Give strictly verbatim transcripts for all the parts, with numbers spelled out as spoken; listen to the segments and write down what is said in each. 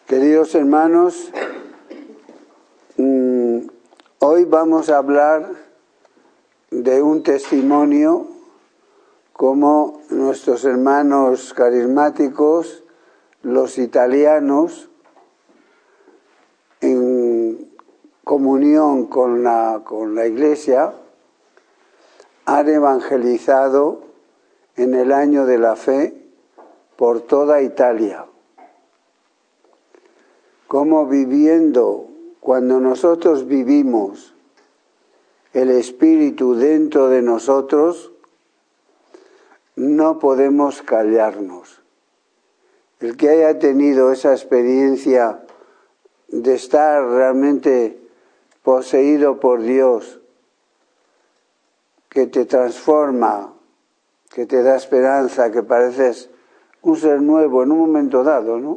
Queridos hermanos, hoy vamos a hablar de un testimonio como nuestros hermanos carismáticos, los italianos, en comunión con la, con la Iglesia, han evangelizado en el año de la fe por toda Italia. Como viviendo, cuando nosotros vivimos el Espíritu dentro de nosotros, no podemos callarnos. El que haya tenido esa experiencia de estar realmente poseído por Dios, que te transforma, que te da esperanza, que pareces un ser nuevo en un momento dado, ¿no?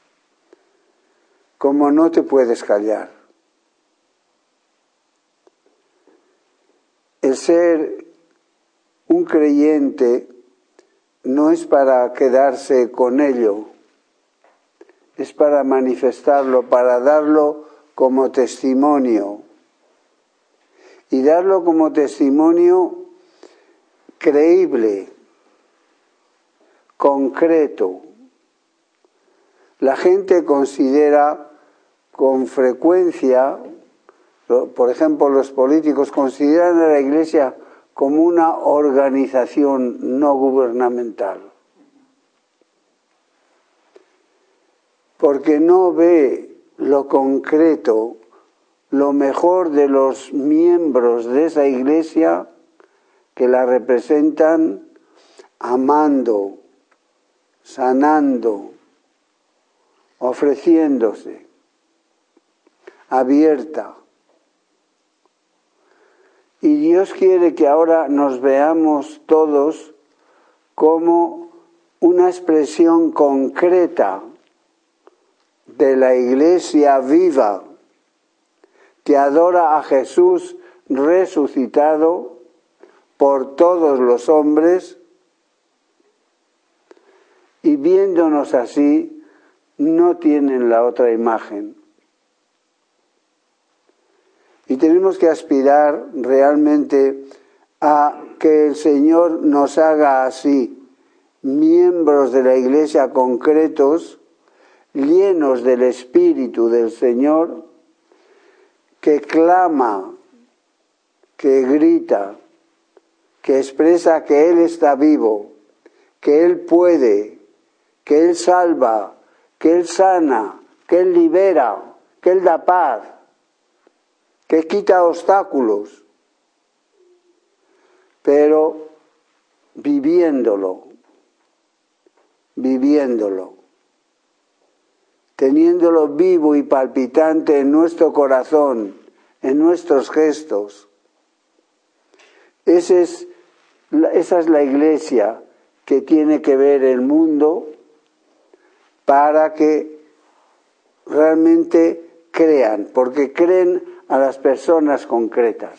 Como no te puedes callar. El ser un creyente no es para quedarse con ello, es para manifestarlo, para darlo como testimonio. Y darlo como testimonio creíble, concreto. La gente considera con frecuencia, por ejemplo, los políticos consideran a la Iglesia como una organización no gubernamental, porque no ve lo concreto, lo mejor de los miembros de esa Iglesia que la representan amando, sanando, ofreciéndose, abierta. Y Dios quiere que ahora nos veamos todos como una expresión concreta de la Iglesia viva que adora a Jesús resucitado por todos los hombres, y viéndonos así no tienen la otra imagen. Y tenemos que aspirar realmente a que el Señor nos haga así, miembros de la Iglesia concretos, llenos del Espíritu del Señor, que clama, que grita, que expresa que Él está vivo, que Él puede, que Él salva, que Él sana, que Él libera, que Él da paz, que quita obstáculos, pero viviéndolo, viviéndolo, teniéndolo vivo y palpitante en nuestro corazón, en nuestros gestos. Ese es, esa es la Iglesia que tiene que ver el mundo para que realmente crean, porque creen a las personas concretas.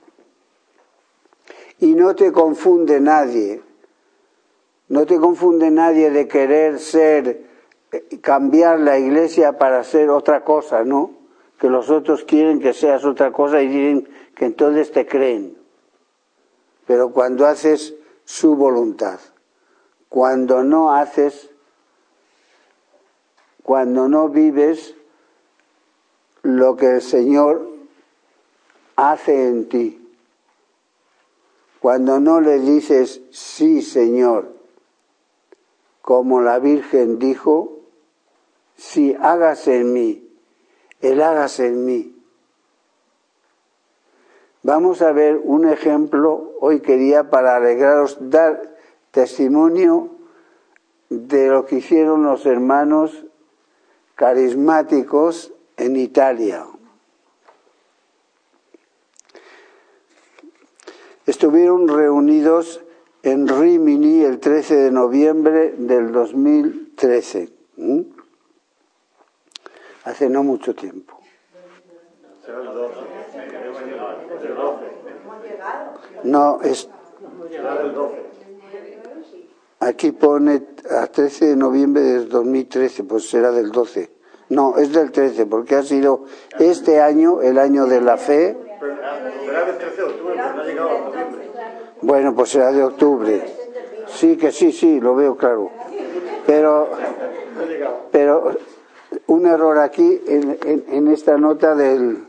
Y no te confunde nadie, no te confunde nadie de querer ser, cambiar la Iglesia para ser otra cosa, ¿no? Que los otros quieren que seas otra cosa y dicen que entonces te creen. Pero cuando haces su voluntad, cuando no haces, cuando no vives lo que el Señor hace en ti, cuando no le dices sí, Señor, como la Virgen dijo, sí, hágase en mí, Él hágase en mí. Vamos a ver un ejemplo, hoy quería para alegraros, dar testimonio de lo que hicieron los hermanos carismáticos en Italia. Estuvieron reunidos en Rimini el trece de noviembre del dos mil trece. ¿Mm? Hace no mucho tiempo. No, es... Aquí pone a trece de noviembre del dos mil trece, pues será del doce. No, es del trece, porque ha sido este año, el año de la fe. Pero será del trece de octubre, porque no ha llegado a noviembre. Bueno, pues será de octubre. Sí, que sí, sí, lo veo claro. Pero, pero un error aquí en, en, en esta nota del,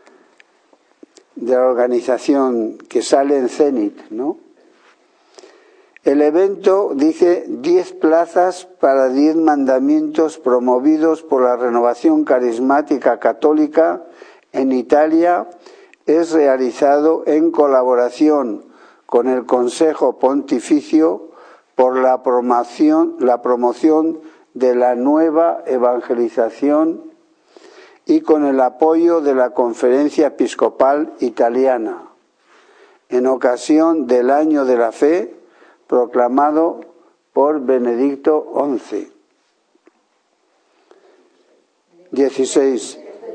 de la organización que sale en Zenit, ¿no? El evento dice diez plazas para diez mandamientos promovidos por la Renovación Carismática Católica en Italia. Es realizado en colaboración con el Consejo Pontificio por la promoción, la promoción de la nueva evangelización y con el apoyo de la Conferencia Episcopal Italiana, en ocasión del Año de la Fe, proclamado por Benedicto once. dieciséis.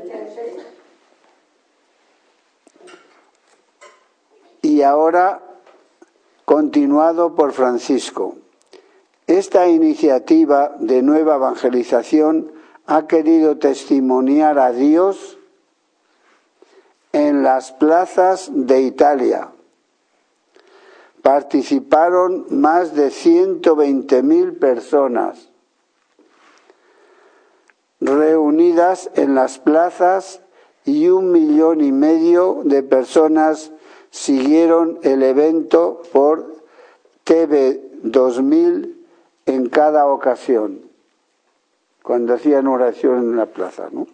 Y ahora continuado por Francisco. Esta iniciativa de nueva evangelización ha querido testimoniar a Dios en las plazas de Italia. Participaron más de ciento veinte mil personas reunidas en las plazas y un millón y medio de personas siguieron el evento por T V dos mil en cada ocasión, cuando hacían oración en la plaza, ¿no?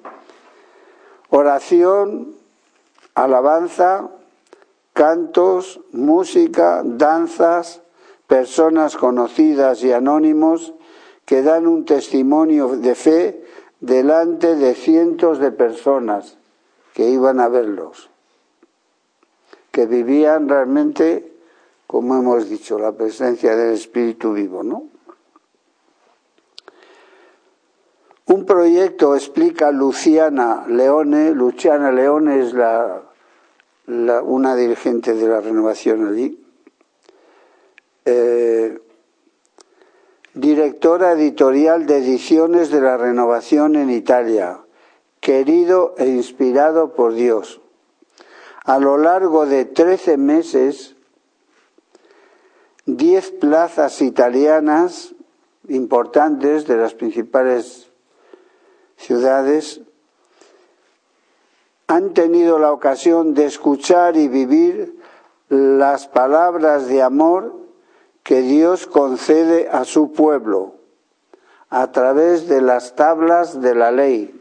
Oración, alabanza, cantos, música, danzas, personas conocidas y anónimos que dan un testimonio de fe delante de cientos de personas que iban a verlos, que vivían realmente, como hemos dicho, la presencia del Espíritu vivo, ¿no? Un proyecto, explica Luciana Leone. Luciana Leone es la, la, una dirigente de la Renovación allí, eh, directora editorial de Ediciones de la Renovación en Italia, querido e inspirado por Dios. A lo largo de trece meses, diez plazas italianas importantes de las principales ciudades han tenido la ocasión de escuchar y vivir las palabras de amor que Dios concede a su pueblo a través de las tablas de la ley.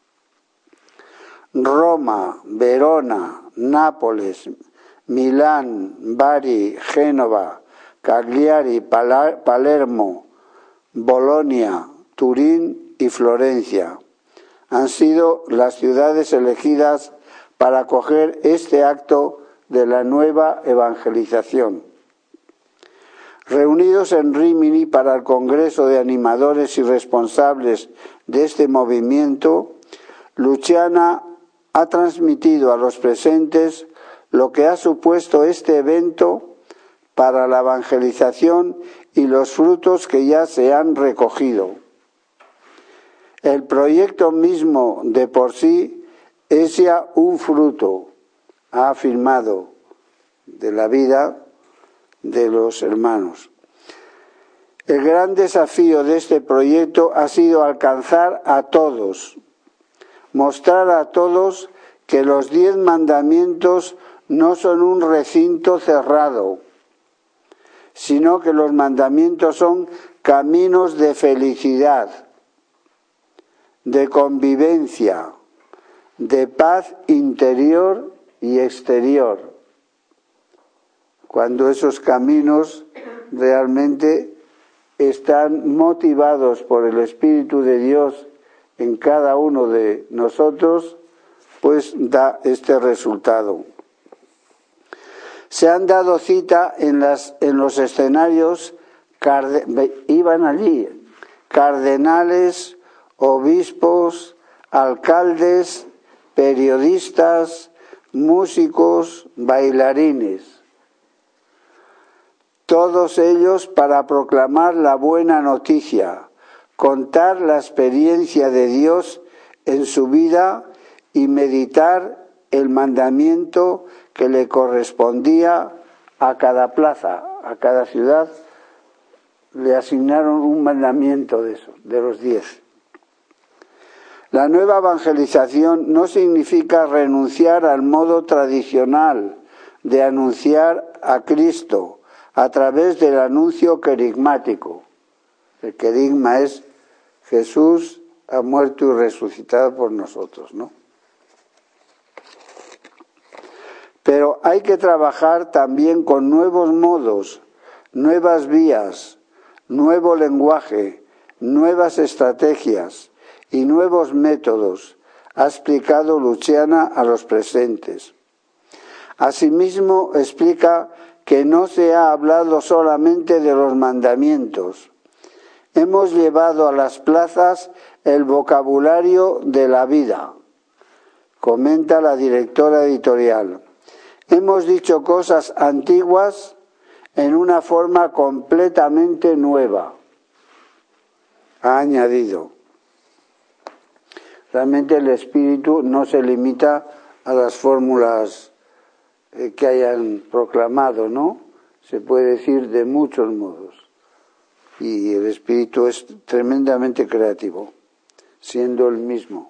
Roma, Verona, Nápoles, Milán, Bari, Génova, Cagliari, Palermo, Bolonia, Turín y Florencia han sido las ciudades elegidas para acoger este acto de la nueva evangelización. Reunidos en Rímini para el Congreso de Animadores y Responsables de este movimiento, Luciana ha transmitido a los presentes lo que ha supuesto este evento para la evangelización y los frutos que ya se han recogido. El proyecto mismo de por sí es ya un fruto, ha afirmado, de la vida de los hermanos. El gran desafío de este proyecto ha sido alcanzar a todos, mostrar a todos que los diez mandamientos no son un recinto cerrado, sino que los mandamientos son caminos de felicidad, de convivencia, de paz interior y exterior, cuando esos caminos realmente están motivados por el Espíritu de Dios en cada uno de nosotros, pues da este resultado. Se han dado cita en, las, en los escenarios, carde, iban allí, cardenales, obispos, alcaldes, periodistas, músicos, bailarines. Todos ellos para proclamar la buena noticia, contar la experiencia de Dios en su vida y meditar el mandamiento que le correspondía a cada plaza, a cada ciudad. Le asignaron un mandamiento de eso, de los diez. La nueva evangelización no significa renunciar al modo tradicional de anunciar a Cristo a través del anuncio querigmático. El querigma es Jesús ha muerto y resucitado por nosotros, ¿no? Pero hay que trabajar también con nuevos modos, nuevas vías, nuevo lenguaje, nuevas estrategias y nuevos métodos, ha explicado Luciana a los presentes. Asimismo, explica que no se ha hablado solamente de los mandamientos. Hemos llevado a las plazas el vocabulario de la vida, comenta la directora editorial. Hemos dicho cosas antiguas en una forma completamente nueva, ha añadido. Realmente el espíritu no se limita a las fórmulas que hayan proclamado, ¿no? Se puede decir de muchos modos. Y el espíritu es tremendamente creativo, siendo el mismo.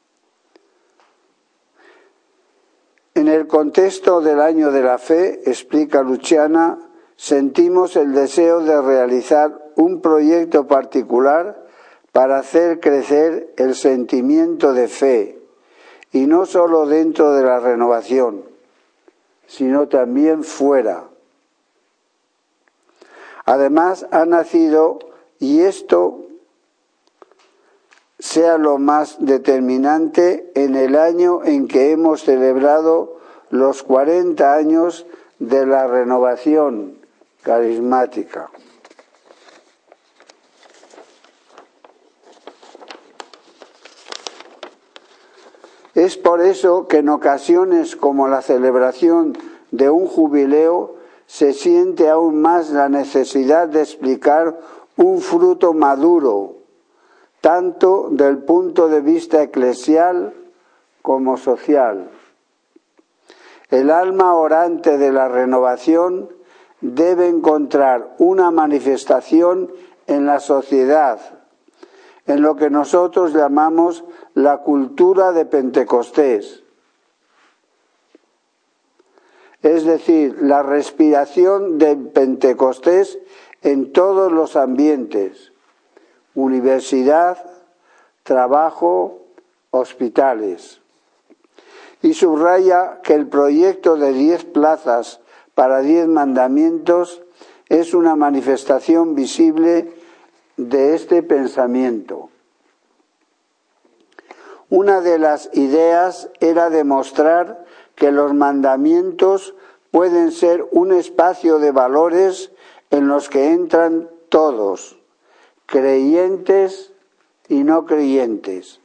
En el contexto del año de la fe, explica Luciana, sentimos el deseo de realizar un proyecto particular para hacer crecer el sentimiento de fe, y no solo dentro de la renovación, sino también fuera. Además, ha nacido, y esto sea lo más determinante, en el año en que hemos celebrado los cuarenta años de la renovación carismática. Es por eso que en ocasiones como la celebración de un jubileo se siente aún más la necesidad de explicar un fruto maduro, tanto del punto de vista eclesial como social. El alma orante de la renovación debe encontrar una manifestación en la sociedad, en lo que nosotros llamamos la cultura de Pentecostés. Es decir, la respiración de Pentecostés en todos los ambientes, universidad, trabajo, hospitales. Y subraya que el proyecto de diez plazas para diez mandamientos es una manifestación visible de este pensamiento. Una de las ideas era demostrar que los mandamientos pueden ser un espacio de valores en los que entran todos, creyentes y no creyentes.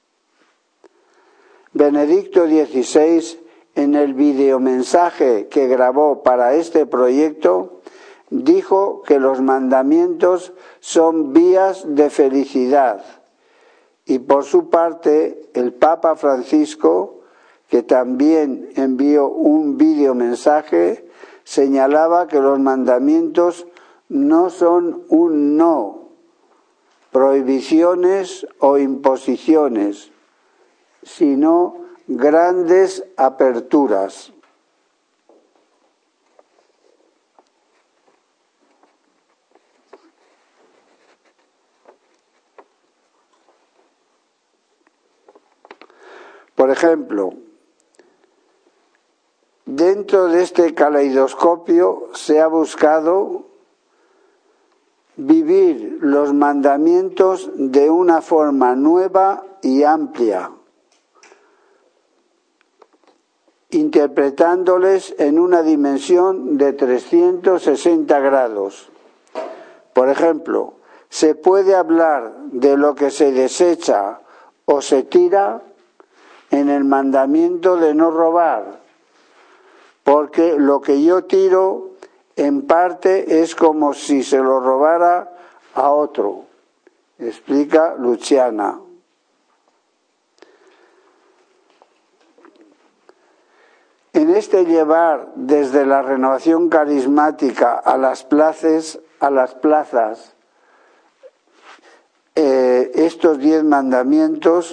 Benedicto dieciséis, en el videomensaje que grabó para este proyecto, dijo que los mandamientos son vías de felicidad. Y por su parte, el Papa Francisco, que también envió un videomensaje, señalaba que los mandamientos no son un no, prohibiciones o imposiciones, sino grandes aperturas. Por ejemplo, dentro de este caleidoscopio se ha buscado vivir los mandamientos de una forma nueva y amplia, interpretándoles en una dimensión de trescientos sesenta grados. Por ejemplo, se puede hablar de lo que se desecha o se tira en el mandamiento de no robar, porque lo que yo tiro en parte es como si se lo robara a otro, explica Luciana. En este llevar desde la renovación carismática a las plazas, a las plazas eh, estos diez mandamientos,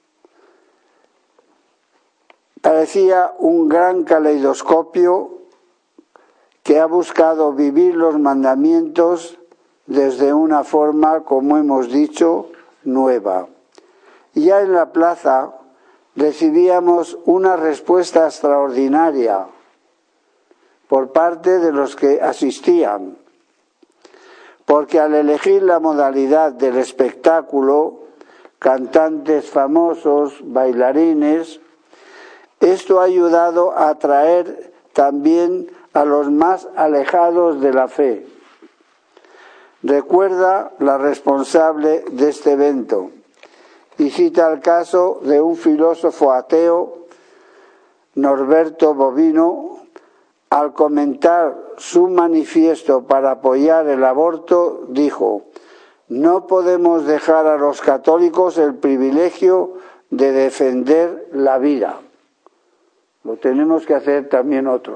parecía un gran caleidoscopio que ha buscado vivir los mandamientos desde una forma, como hemos dicho, nueva. Y ya en la plaza recibíamos una respuesta extraordinaria por parte de los que asistían, porque al elegir la modalidad del espectáculo, cantantes famosos, bailarines, esto ha ayudado a atraer también a los más alejados de la fe. Recuerda la responsable de este evento y cita el caso de un filósofo ateo, Norberto Bovino, al comentar su manifiesto para apoyar el aborto, dijo: no podemos dejar a los católicos el privilegio de defender la vida. Lo tenemos que hacer también otros.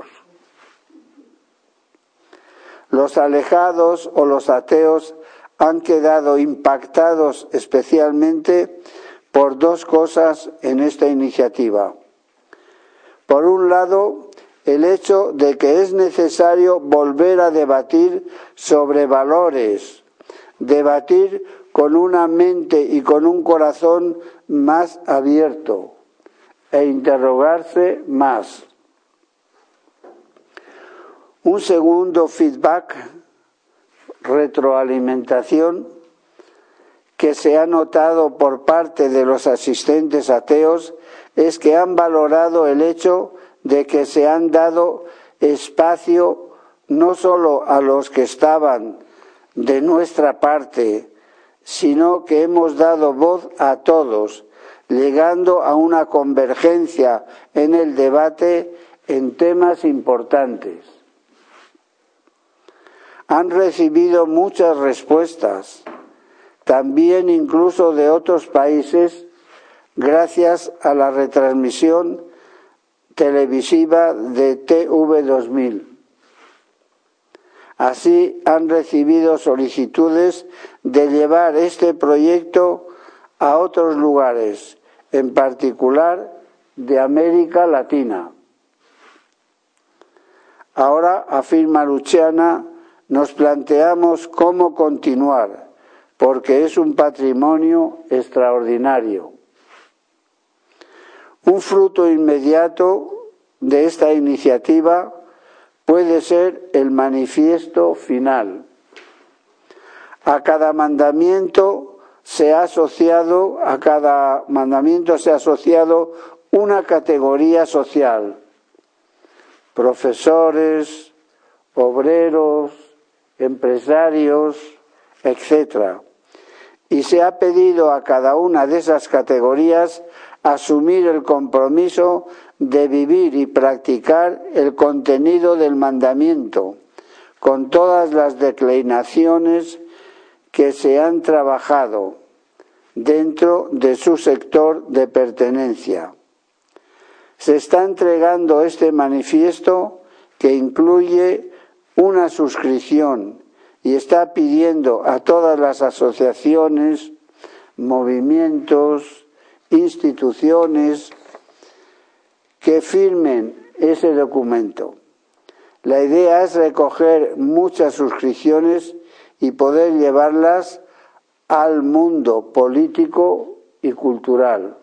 Los alejados o los ateos han quedado impactados especialmente por dos cosas en esta iniciativa. Por un lado, el hecho de que es necesario volver a debatir sobre valores, debatir con una mente y con un corazón más abierto e interrogarse más. Un segundo feedback, retroalimentación, que se ha notado por parte de los asistentes ateos es que han valorado el hecho de que se han dado espacio no solo a los que estaban de nuestra parte, sino que hemos dado voz a todos, llegando a una convergencia en el debate en temas importantes. Han recibido muchas respuestas, también incluso de otros países, gracias a la retransmisión televisiva de T V dos mil. Así han recibido solicitudes de llevar este proyecto a otros lugares, en particular de América Latina. Ahora, afirma Luciana, nos planteamos cómo continuar, porque es un patrimonio extraordinario. Un fruto inmediato de esta iniciativa puede ser el manifiesto final. A cada mandamiento se ha asociado, a cada mandamiento se ha asociado una categoría social: profesores, obreros, empresarios, etcétera. Y se ha pedido a cada una de esas categorías asumir el compromiso de vivir y practicar el contenido del mandamiento, con todas las declinaciones que se han trabajado dentro de su sector de pertenencia. Se está entregando este manifiesto que incluye una suscripción y está pidiendo a todas las asociaciones, movimientos, instituciones que firmen ese documento. La idea es recoger muchas suscripciones y poder llevarlas al mundo político y cultural.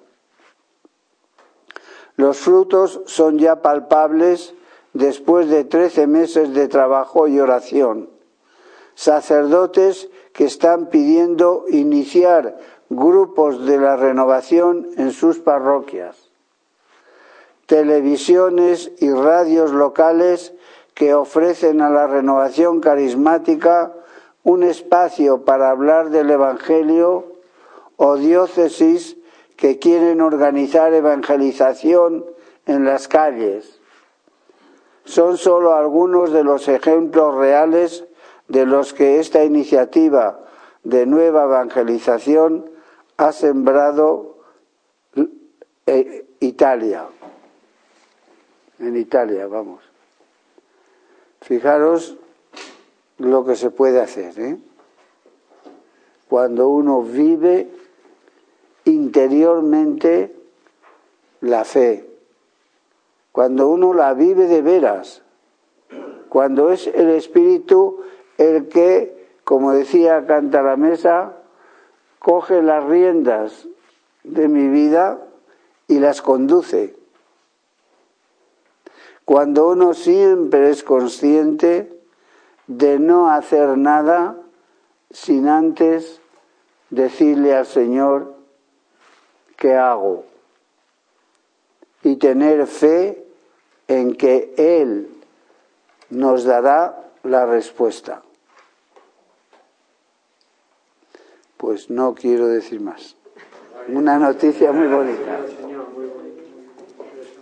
Los frutos son ya palpables después de trece meses de trabajo y oración. Sacerdotes que están pidiendo iniciar grupos de la renovación en sus parroquias. Televisiones y radios locales que ofrecen a la renovación carismática un espacio para hablar del Evangelio, o diócesis que quieren organizar evangelización en las calles. Son solo algunos de los ejemplos reales de los que esta iniciativa de nueva evangelización ha sembrado eh, Italia. En Italia, vamos. Fijaros lo que se puede hacer, ¿eh? Cuando uno vive interiormente la fe, cuando uno la vive de veras, cuando es el Espíritu el que, como decía Canta la Mesa, coge las riendas de mi vida y las conduce. Cuando uno siempre es consciente de no hacer nada sin antes decirle al Señor qué hago y tener fe en que Él nos dará la respuesta. Pues no quiero decir más. Una noticia muy bonita.